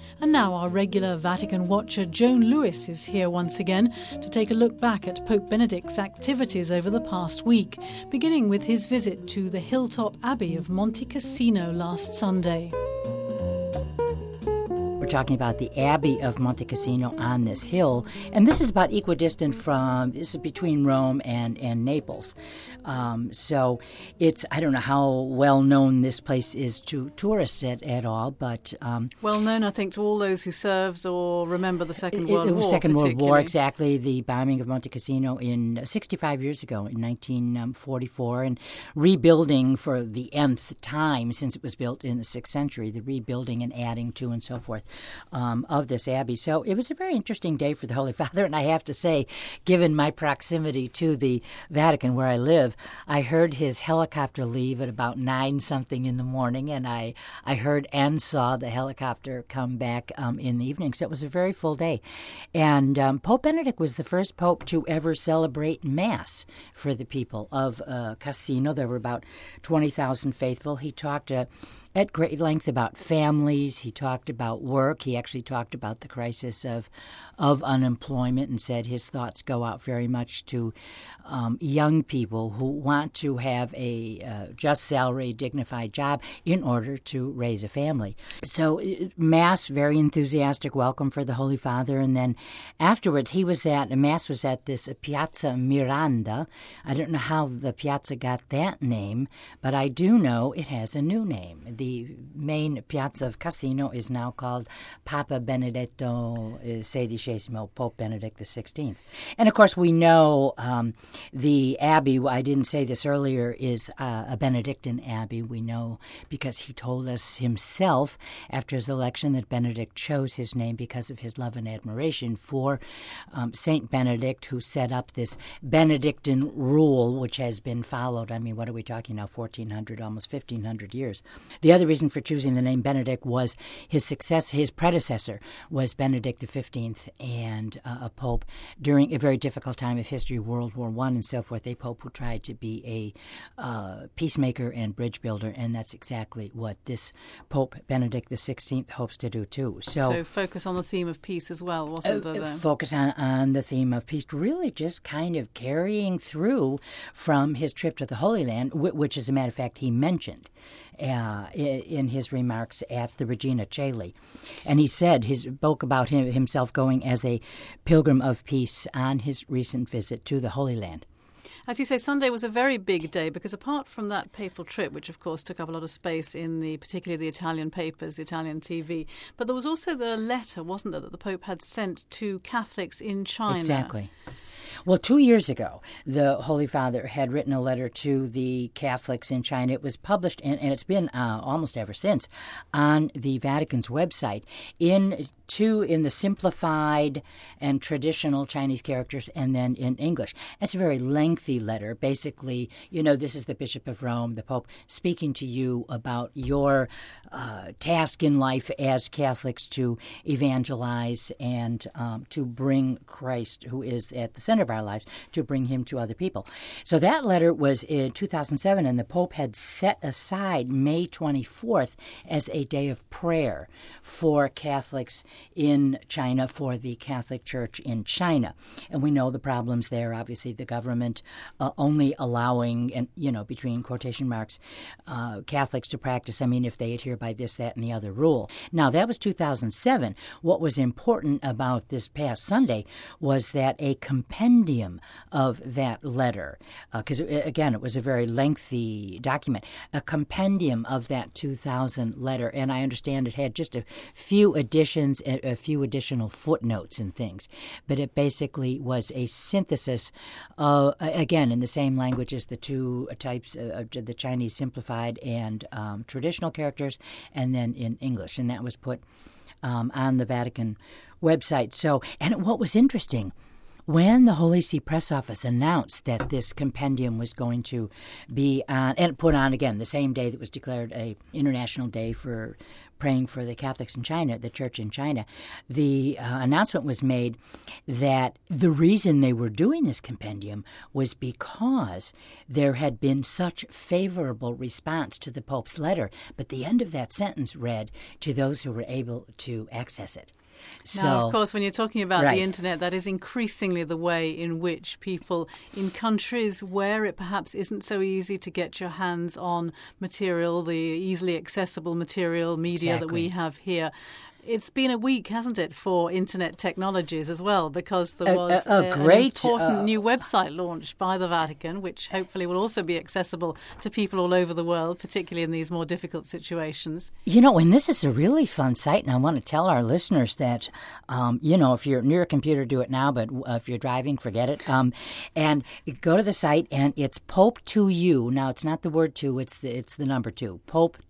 And now our regular Vatican watcher Joan Lewis is here once again to take a look back at Pope Benedict's activities over the past week, beginning with his visit to the Hilltop Abbey of Monte Cassino last Sunday. We're talking about the Abbey of Monte Cassino on this hill, and this is about equidistant this is between Rome and Naples. So it's, I don't know how well known this place is to tourists at all, but... well known, I think, to all those who served or remember the Second World War. Second World War, exactly. The bombing of Monte Cassino 65 years ago, in 1944, and rebuilding for the nth time since it was built in the 6th century, the rebuilding and adding to and so forth. Of this abbey. So it was a very interesting day for the Holy Father, and I have to say, given my proximity to the Vatican where I live, I heard his helicopter leave at about 9-something in the morning, and I heard and saw the helicopter come back in the evening. So it was a very full day. And Pope Benedict was the first pope to ever celebrate Mass for the people of Cassino. There were about 20,000 faithful. He talked at great length about families. He talked about work. He actually talked about the crisis of unemployment and said his thoughts go out very much to young people who want to have a just salary, dignified job in order to raise a family. So Mass, very enthusiastic welcome for the Holy Father. And then afterwards, Mass was at this Piazza Miranda. I don't know how the piazza got that name, but I do know it has a new name. The main piazza of Cassino is now called Papa Benedetto XVI, Pope Benedict XVI. And of course, we know the abbey, I didn't say this earlier, is a Benedictine abbey. We know because he told us himself after his election that Benedict chose his name because of his love and admiration for Saint Benedict, who set up this Benedictine rule, which has been followed. I mean, what are we talking now, 1,400, almost 1,500 years. The other reason for choosing the name Benedict was his predecessor was Benedict XV, and a pope during a very difficult time of history, World War I and so forth, a pope who tried to be a peacemaker and bridge builder, and that's exactly what this Pope Benedict XVI hopes to do too. So focus on the theme of peace as well, wasn't there? Focus on the theme of peace, really just kind of carrying through from his trip to the Holy Land, which, as a matter of fact, he mentioned in his remarks at the Regina Coeli. And he spoke about himself going as a pilgrim of peace on his recent visit to the Holy Land. As you say, Sunday was a very big day because apart from that papal trip, which of course took up a lot of space in particularly the Italian papers, the Italian TV, but there was also the letter, wasn't there, that the Pope had sent to Catholics in China? Exactly. Well, 2 years ago, the Holy Father had written a letter to the Catholics in China. It was published, and it's been almost ever since, on the Vatican's website in the simplified and traditional Chinese characters and then in English. It's a very lengthy letter. Basically, this is the Bishop of Rome, the Pope, speaking to you about your task in life as Catholics to evangelize and to bring Christ, who is at the center of our lives, to bring him to other people. So that letter was in 2007, and the Pope had set aside May 24th as a day of prayer for Catholics in China, for the Catholic Church in China. And we know the problems there. Obviously, the government only allowing, and between quotation marks, Catholics to practice, if they adhere by this, that, and the other rule. Now, that was 2007. What was important about this past Sunday was that a compendium of that letter, because, again, it was a very lengthy document, a compendium of that 2000 letter, and I understand it had just a few additions, a few additional footnotes and things, but it basically was a synthesis, again, in the same language as the two types of the Chinese simplified and traditional characters, and then in English, and that was put on the Vatican website. So, and what was interesting when the Holy See Press Office announced that this compendium was going to be on, and put on again the same day that was declared a International Day for praying for the Catholics in China, the church in China, the announcement was made that the reason they were doing this compendium was because there had been such favorable response to the Pope's letter. But the end of that sentence read, to those who were able to access it. So, now, of course, when you're talking about right. the internet, that is increasingly the way in which people in countries where it perhaps isn't so easy to get your hands on material, the easily accessible material, media exactly. that we have here. It's been a week, hasn't it, for internet technologies as well, because there was a great, an important new website launched by the Vatican, which hopefully will also be accessible to people all over the world, particularly in these more difficult situations. You know, and this is a really fun site, and I want to tell our listeners that, if you're near a computer, do it now, but if you're driving, forget it. And go to the site, and it's Pope2U. Now, it's not the word two, it's the number 2,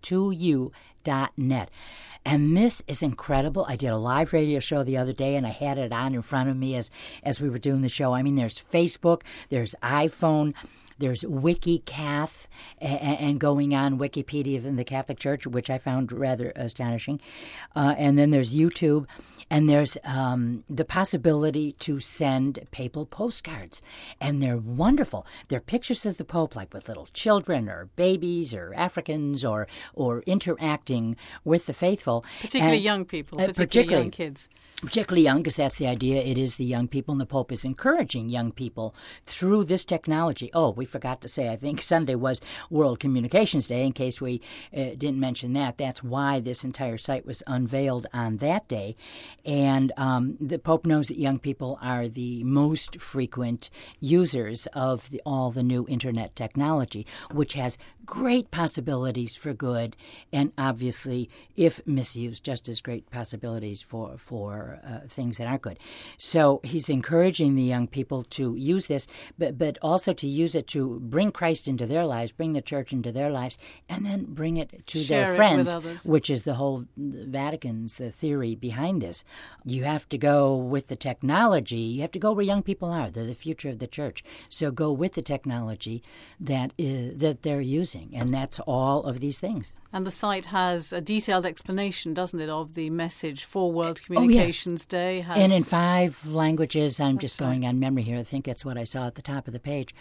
Pope2U.net. And this is incredible. I did a live radio show the other day, and I had it on in front of me as we were doing the show. I mean, there's Facebook, there's iPhone, there's WikiCath, and going on Wikipedia in the Catholic Church, which I found rather astonishing. And then there's YouTube, and there's the possibility to send papal postcards. And they're wonderful. They're pictures of the Pope, like with little children or babies or Africans or interacting with the faithful. Particularly young people, particularly young kids. Particularly young, because that's the idea. It is the young people, and the Pope is encouraging young people through this technology. Oh, we forgot to say, I think Sunday was World Communications Day, in case we didn't mention that. That's why this entire site was unveiled on that day. And the Pope knows that young people are the most frequent users of all the new Internet technology, which has great possibilities for good, and obviously, if misused, just as great possibilities for things that aren't good. So he's encouraging the young people to use this, but also to use it to bring Christ into their lives, bring the church into their lives, and then bring it to their friends, which is the whole Vatican's the theory behind this. You have to go with the technology. You have to go where young people are. They're the future of the church. So go with the technology that they're using, and that's all of these things. And the site has a detailed explanation, doesn't it, of the message for World Communications Day. And in 5 languages. I'm just going on memory here. I think that's what I saw at the top of the page.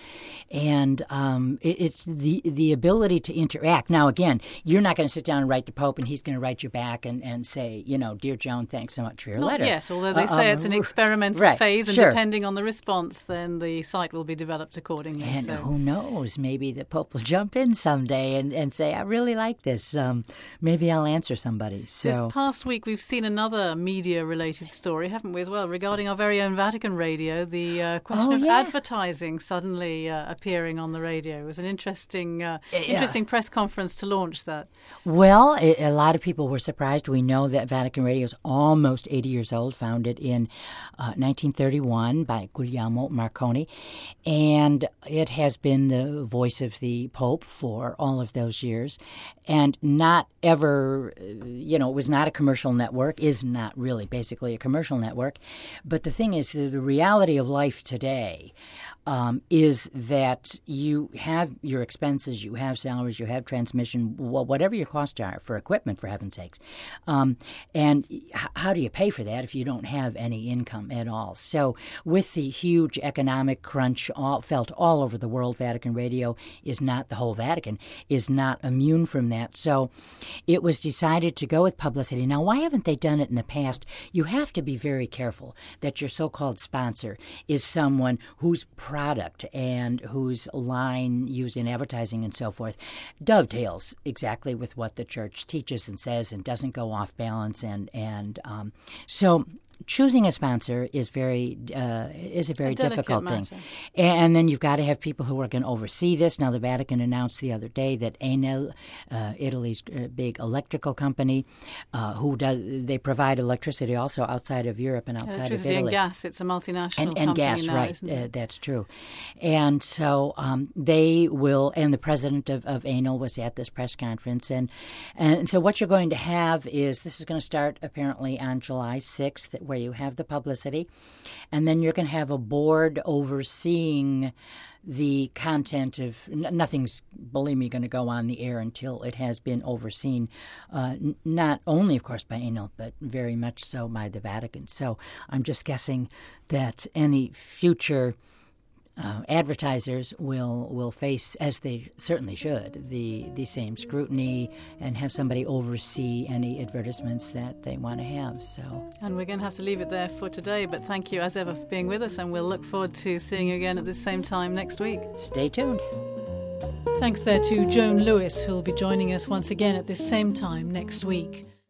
And it's the ability to interact. Now, again, you're not going to sit down and write the Pope, and he's going to write you back and say, Dear Joan, thanks so much for your letter. Yes, although they say it's an experimental phase, and depending on the response, then the site will be developed accordingly. And who knows, maybe the Pope will jump in someday and say, I really like this. Maybe I'll answer somebody. So this past week, we've seen another media-related story, haven't we, as well, regarding our very own Vatican Radio, the question of advertising suddenly appearing on the radio. It was an interesting press conference to launch that. Well, a lot of people were surprised. We know that Vatican Radio is almost 80 years old, founded in 1931 by Guglielmo Marconi, and it has been the voice of the Pope for all of those years, and not ever, it was not a commercial network, is not really basically a commercial network. But the thing is, the reality of life today is that you have your expenses, you have salaries, you have transmission, whatever your costs are for equipment, for heaven's sakes. And how do you pay for that if you don't have any income at all? So with the huge economic crunch felt all over the world, Vatican Radio is not, the whole Vatican is not immune from that. So it was decided to go with publicity. Now, why haven't they done it in the past? You have to be very careful that your so-called sponsor is someone whose product and whose line used in advertising and so forth dovetails exactly with what the church teaches and says and doesn't go off balance. So choosing a sponsor is a very difficult thing. And then you've got to have people who are going to oversee this. Now, the Vatican announced the other day that Enel, Italy's big electrical company, they provide electricity also outside of Europe and outside of Italy. Electricity and gas. It's a multinational company and gas, now, right? Isn't it? That's true. And so they will. And the president of Enel was at this press conference, and so what you're going to have is, this is going to start apparently on July 6th where you have the publicity, and then you're going to have a board overseeing the content of nothing's, believe me, going to go on the air until it has been overseen, not only, of course, by ANIL, but very much so by the Vatican. So I'm just guessing that any future advertisers will face, as they certainly should, the same scrutiny and have somebody oversee any advertisements that they want to have. And we're going to have to leave it there for today, but thank you as ever for being with us, and we'll look forward to seeing you again at this same time next week. Stay tuned. Thanks there to Joan Lewis, who'll be joining us once again at this same time next week.